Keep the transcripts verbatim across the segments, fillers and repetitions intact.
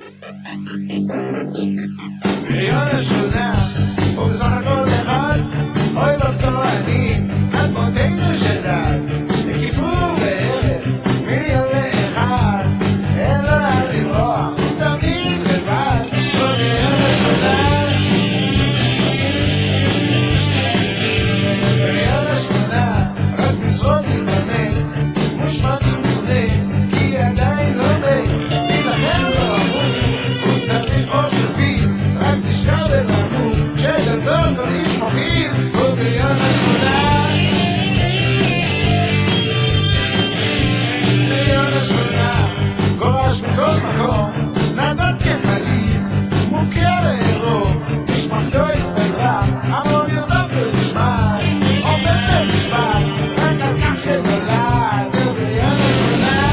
בריון השכונה, הוא בסך הכל אחד, אוי לא טוענים, אדמותינו שדד, הקיפו בערך, מיליון לאחד, אין לו לאן לברוח, הוא תמיד לבד, הוא בריון השכונה. בריון השכונה, רק משרות מתאמץ, מושמץ ומונה, כי עדיין לא מת, נלחם לא אמור, הוא צריך אור שביל, רק נשכר ולמות, שגדול כל איש מוביל, הוא בריון השכונה. בריון השכונה, גורש מכל מקום, נדות כמליב, מוכר לערוב, משפחתו התפזרה, המון ירדוף ולשמע, עומד במשפט, רק על כך שנולד, הוא בריון השכונה.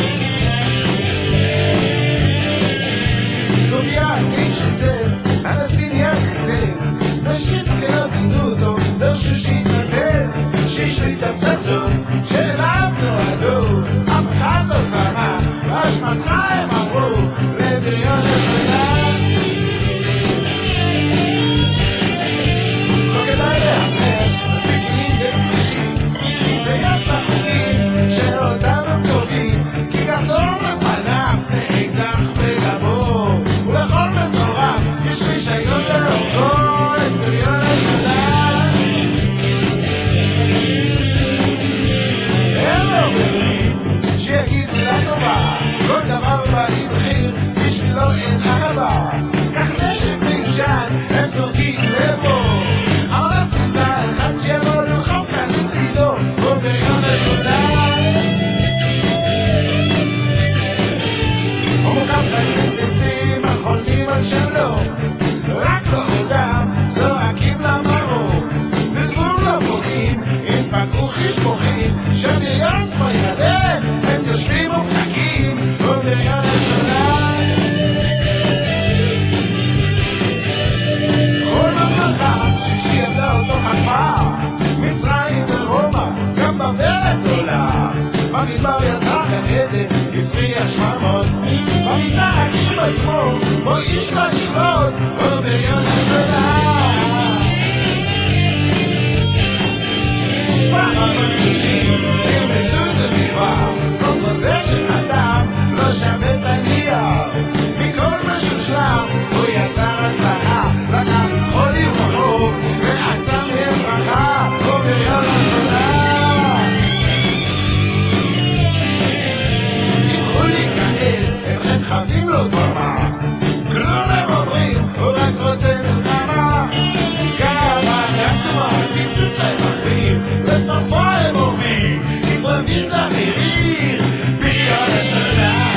גופיין, איש עזב, הנשיא יחצב, נשים זקנות עידו אותו, דרשו שיתנצל, שהשליט הפצצות, שאליו נועדו, אף אחד לא שמח, באשמתך הם אמרו, לבריון השכונה. לא כדאי להמס, הסיכויים ופרישים, שיציית לחוקים, שאותם הם קובעים, כי גדול מפניו, נאקדח בגבור, ולכל מטורף, יש רישיון להורגו, את בריון השכונה. אין לו בריאים, שיגיד מילה טובה, כל דבר בא עם מחיר, בשבילו אין ענבה, כך נשק מיושן, הם זורקים לבו, אבל אף נמצא אחד שיבוא ללחום כאן לצידו, הוא בריון השכונה. הוא מוקם בצנדסים, החולמים על שלו, רק לא אותם, זועקים למרור, וזבור לפוגעים, אם פגעו חשבוכים, שבריון כמו ילד, הם יושבים ומחכים, הוא בריון השכונה. כל ממלכה שישי עמדה אותו חטפה, מצרים ורומא, גם בברת גדולה, במדבר יצא גן עדן, הפריח שממות, במיטה הגשים עצמו, בו איש לא ישלוט, הוא בריון השכונה. משפחה מרגישים, תרמסו את המדבר, כל חוזה שחתם, לא שווה את הנייר, מכל משושלם, הוא יצר הצלחה, לקח חולי וחור, ועשה מהם ברכה, הוא בריון השכונה. אמרו לי כאלה, אינכם חייבים לו דממה, כלום הם אומרים, הוא רק רוצה מלחמה, גאווה כתומה, טיפשות להם מחביר, לטרפו הם אומרים, עם רבים זכירים, בריון השכונה.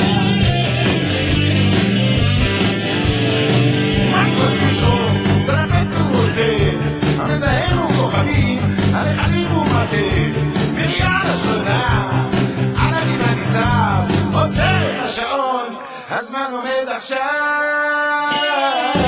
מה כל קשור, זה לתת תעודה, המזהם הוא כוכבים, הלחלים הוא מטה, בריון השכונה. על הגימה ניצב, עוצר את השעון, הזמן עומד עכשיו.